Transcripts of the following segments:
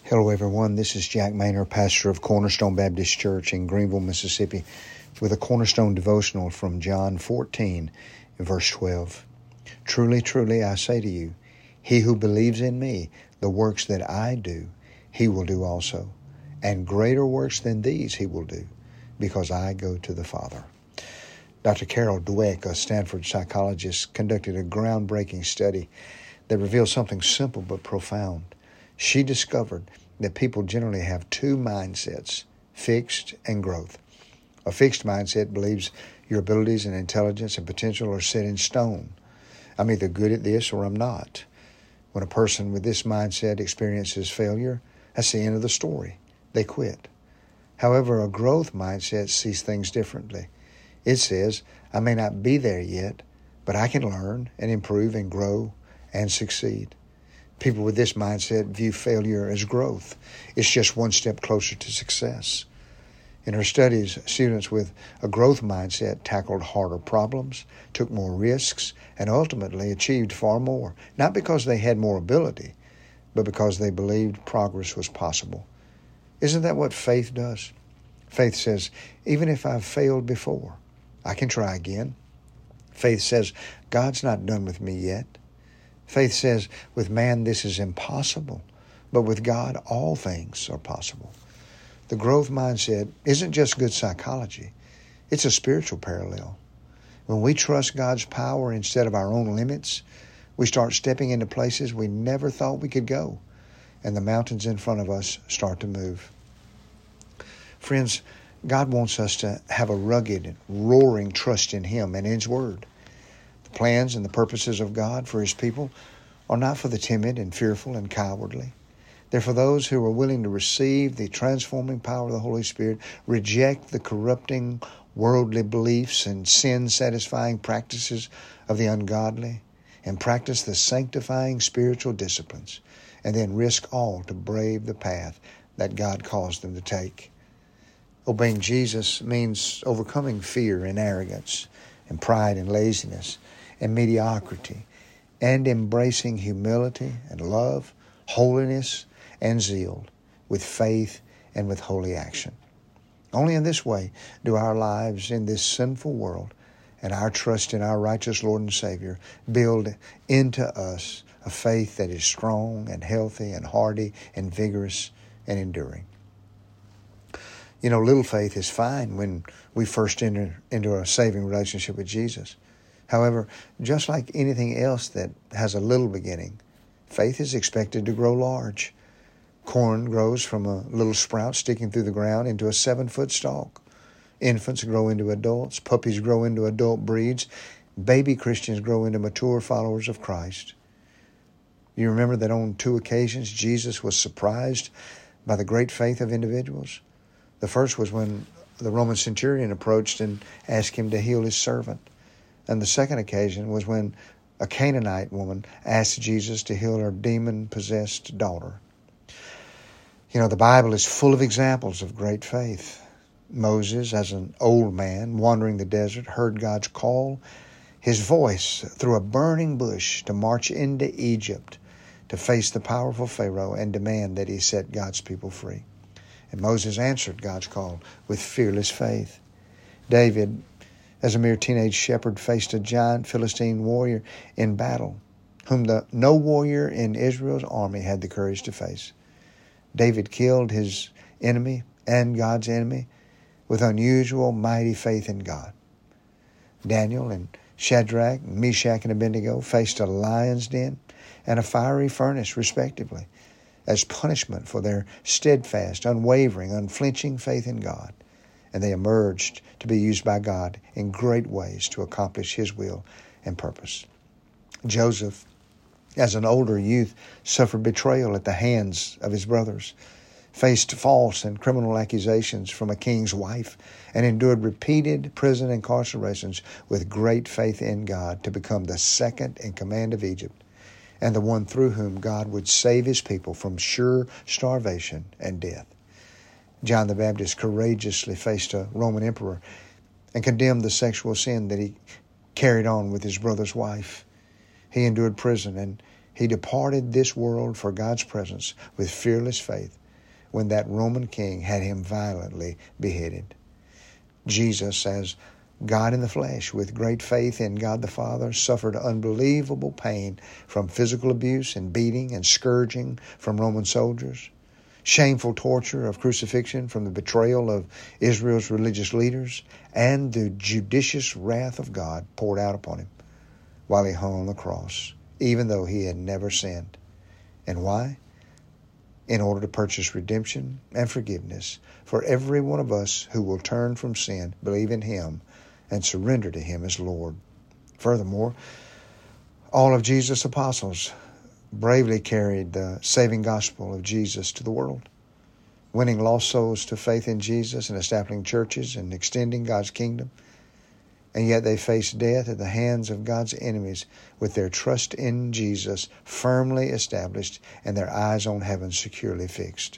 Hello everyone, this is Jack Maynard, pastor of Cornerstone Baptist Church in Greenville, Mississippi, with a Cornerstone devotional from John 14, verse 12. Truly, truly, I say to you, he who believes in me, the works that I do, he will do also. And greater works than these he will do, because I go to the Father. Dr. Carol Dweck, a Stanford psychologist, conducted a groundbreaking study that revealed something simple but profound. She discovered that people generally have two mindsets, fixed and growth. A fixed mindset believes your abilities and intelligence and potential are set in stone. I'm either good at this or I'm not. When a person with this mindset experiences failure, that's the end of the story. They quit. However, a growth mindset sees things differently. It says, I may not be there yet, but I can learn and improve and grow and succeed. People with this mindset view failure as growth. It's just one step closer to success. In her studies, students with a growth mindset tackled harder problems, took more risks, and ultimately achieved far more, not because they had more ability, but because they believed progress was possible. Isn't that what faith does? Faith says, even if I've failed before, I can try again. Faith says, God's not done with me yet. Faith says, with man this is impossible, but with God all things are possible. The growth mindset isn't just good psychology. It's a spiritual parallel. When we trust God's power instead of our own limits, we start stepping into places we never thought we could go, and the mountains in front of us start to move. Friends, God wants us to have a rugged and roaring trust in Him and in His Word. The plans and the purposes of God for His people are not for the timid and fearful and cowardly. They're for those who are willing to receive the transforming power of the Holy Spirit, reject the corrupting worldly beliefs and sin-satisfying practices of the ungodly, and practice the sanctifying spiritual disciplines, and then risk all to brave the path that God calls them to take. Obeying Jesus means overcoming fear and arrogance and pride and laziness and mediocrity, and embracing humility and love, holiness and zeal, with faith and with holy action. Only in this way do our lives in this sinful world and our trust in our righteous Lord and Savior build into us a faith that is strong and healthy and hardy and vigorous and enduring. You know, little faith is fine when we first enter into a saving relationship with Jesus. However, just like anything else that has a little beginning, faith is expected to grow large. Corn grows from a little sprout sticking through the ground into a 7-foot stalk. Infants grow into adults. Puppies grow into adult breeds. Baby Christians grow into mature followers of Christ. You remember that on 2 occasions, Jesus was surprised by the great faith of individuals. The first was when the Roman centurion approached and asked him to heal his servant. And the second occasion was when a Canaanite woman asked Jesus to heal her demon-possessed daughter. You know, the Bible is full of examples of great faith. Moses, as an old man wandering the desert, heard God's call, His voice through a burning bush to march into Egypt to face the powerful Pharaoh and demand that he set God's people free. And Moses answered God's call with fearless faith. David, as a mere teenage shepherd, faced a giant Philistine warrior in battle, whom no warrior in Israel's army had the courage to face. David killed his enemy and God's enemy with unusual, mighty faith in God. Daniel and Shadrach, Meshach, and Abednego faced a lion's den and a fiery furnace, respectively, as punishment for their steadfast, unwavering, unflinching faith in God. And they emerged to be used by God in great ways to accomplish His will and purpose. Joseph, as an older youth, suffered betrayal at the hands of his brothers, faced false and criminal accusations from a king's wife, and endured repeated prison incarcerations with great faith in God to become the second in command of Egypt, and the one through whom God would save His people from sure starvation and death. John the Baptist courageously faced a Roman emperor and condemned the sexual sin that he carried on with his brother's wife. He endured prison and He departed this world for God's presence with fearless faith when that Roman king had him violently beheaded. Jesus, as God in the flesh, with great faith in God the Father, suffered unbelievable pain from physical abuse and beating and scourging from Roman soldiers, shameful torture of crucifixion from the betrayal of Israel's religious leaders, and the judicious wrath of God poured out upon him while he hung on the cross, even though he had never sinned. And why? In order to purchase redemption and forgiveness for every one of us who will turn from sin, believe in Him, and surrender to Him as Lord. Furthermore, all of Jesus' apostles bravely carried the saving gospel of Jesus to the world, winning lost souls to faith in Jesus and establishing churches and extending God's kingdom. And yet they faced death at the hands of God's enemies with their trust in Jesus firmly established and their eyes on heaven securely fixed.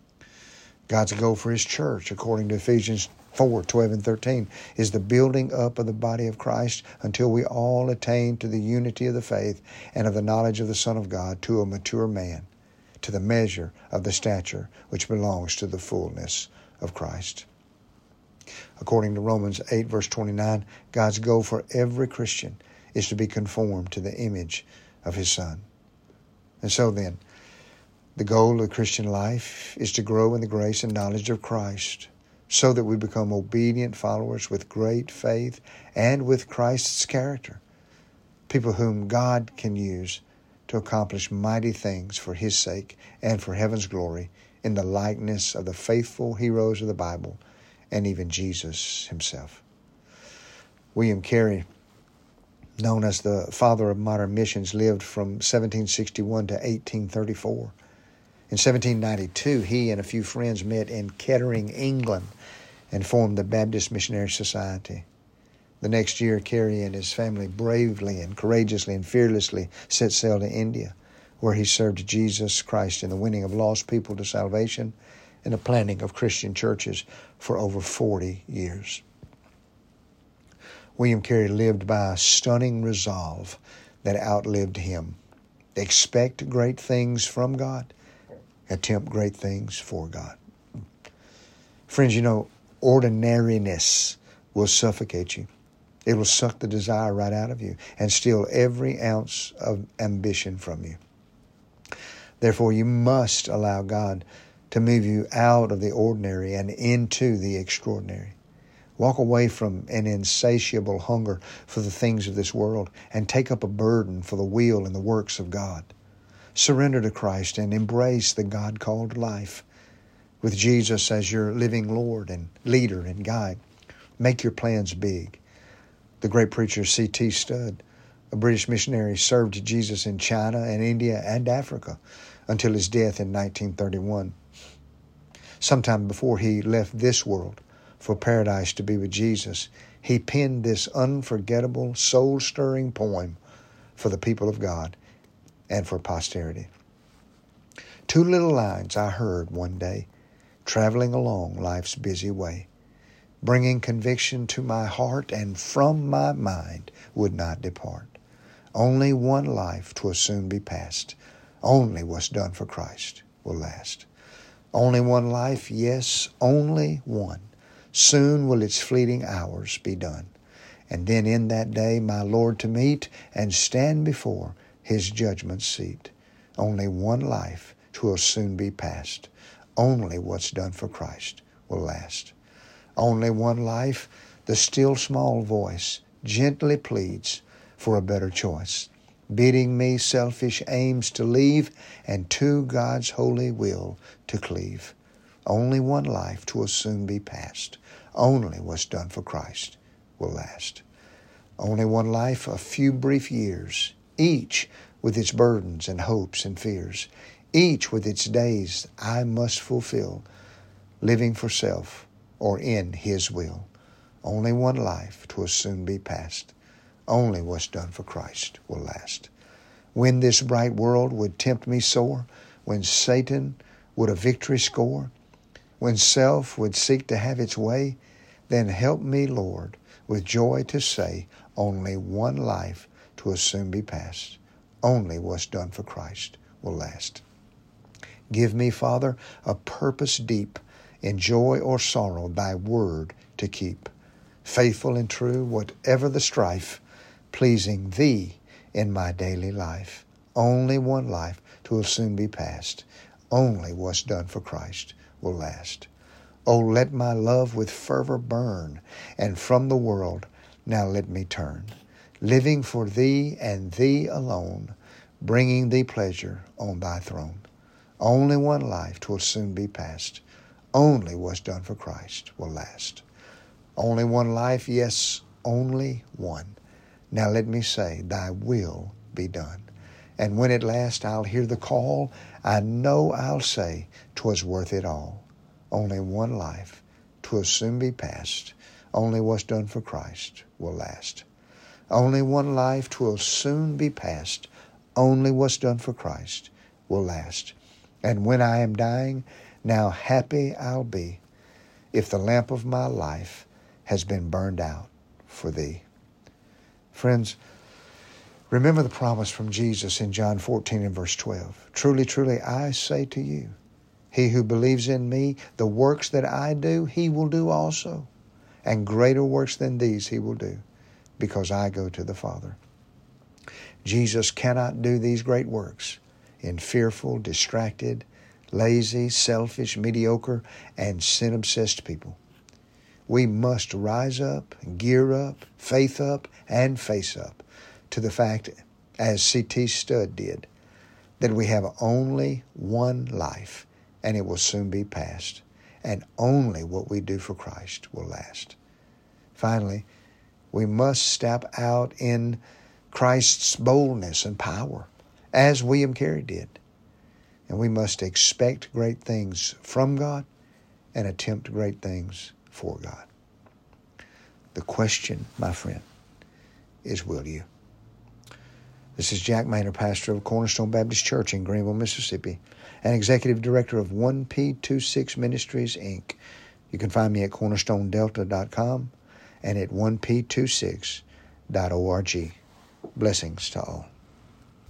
God's goal for His church, according to Ephesians 4:12 and 13, is the building up of the body of Christ until we all attain to the unity of the faith and of the knowledge of the Son of God, to a mature man, to the measure of the stature which belongs to the fullness of Christ. According to Romans 8, verse 29, God's goal for every Christian is to be conformed to the image of His Son. And so then, the goal of Christian life is to grow in the grace and knowledge of Christ, so that we become obedient followers with great faith and with Christ's character, people whom God can use to accomplish mighty things for His sake and for heaven's glory in the likeness of the faithful heroes of the Bible and even Jesus Himself. William Carey, known as the father of modern missions, lived from 1761 to 1834. In 1792, he and a few friends met in Kettering, England, and formed the Baptist Missionary Society. The next year, Carey and his family bravely and courageously and fearlessly set sail to India, where he served Jesus Christ in the winning of lost people to salvation and the planting of Christian churches for over 40 years. William Carey lived by a stunning resolve that outlived him. Expect great things from God. Attempt great things for God. Friends, ordinariness will suffocate you. It will suck the desire right out of you and steal every ounce of ambition from you. Therefore, you must allow God to move you out of the ordinary and into the extraordinary. Walk away from an insatiable hunger for the things of this world and take up a burden for the will and the works of God. Surrender to Christ and embrace the God-called life with Jesus as your living Lord and leader and guide. Make your plans big. The great preacher C.T. Studd, a British missionary, served Jesus in China and India and Africa until his death in 1931. Sometime before he left this world for paradise to be with Jesus, he penned this unforgettable, soul-stirring poem for the people of God and for posterity. 2 little lines I heard one day, traveling along life's busy way, bringing conviction to my heart and from my mind would not depart. Only one life 'twill soon be past. Only what's done for Christ will last. Only one life, yes, only one. Soon will its fleeting hours be done. And then in that day my Lord to meet and stand before His judgment seat. Only one life 'twill soon be past. Only what's done for Christ will last. Only one life, the still small voice gently pleads for a better choice, bidding me selfish aims to leave and to God's holy will to cleave. Only one life 'twill soon be past. Only what's done for Christ will last. Only one life, a few brief years, each with its burdens and hopes and fears, each with its days I must fulfill, living for self or in His will. Only one life 'twill soon be past. Only what's done for Christ will last. When this bright world would tempt me sore, when Satan would a victory score, when self would seek to have its way, then help me, Lord, with joy to say, only one life 'twill soon be past. Only what's done for Christ will last. Give me, Father, a purpose deep in joy or sorrow, thy word to keep. Faithful and true, whatever the strife, pleasing thee in my daily life. Only one life 'twill soon be past. Only what's done for Christ will last. Oh, let my love with fervor burn, and from the world now let me turn, living for thee and thee alone, bringing thee pleasure on thy throne. Only one life 'twill soon be past. Only what's done for Christ will last. Only one life, yes, only one. Now let me say, thy will be done. And when at last I'll hear the call, I know I'll say 'twas worth it all. Only one life, 'twill soon be past. Only what's done for Christ will last. Only one life, 'twill soon be past. Only what's done for Christ will last. And when I am dying, now happy I'll be, if the lamp of my life has been burned out for thee. Friends, remember the promise from Jesus in John 14 and verse 12. Truly, truly, I say to you, he who believes in me, the works that I do, he will do also. And greater works than these he will do, because I go to the Father. Jesus cannot do these great works in fearful, distracted, lazy, selfish, mediocre, and sin-obsessed people. We must rise up, gear up, faith up, and face up to the fact, as C.T. Studd did, that we have only one life, and it will soon be past, and only what we do for Christ will last. Finally, we must step out in Christ's boldness and power, as William Carey did. And we must expect great things from God and attempt great things for God. The question, my friend, is will you? This is Jack Maynard, pastor of Cornerstone Baptist Church in Greenville, Mississippi, and executive director of 1P26 Ministries, Inc. You can find me at cornerstonedelta.com and at 1P26.org. Blessings to all.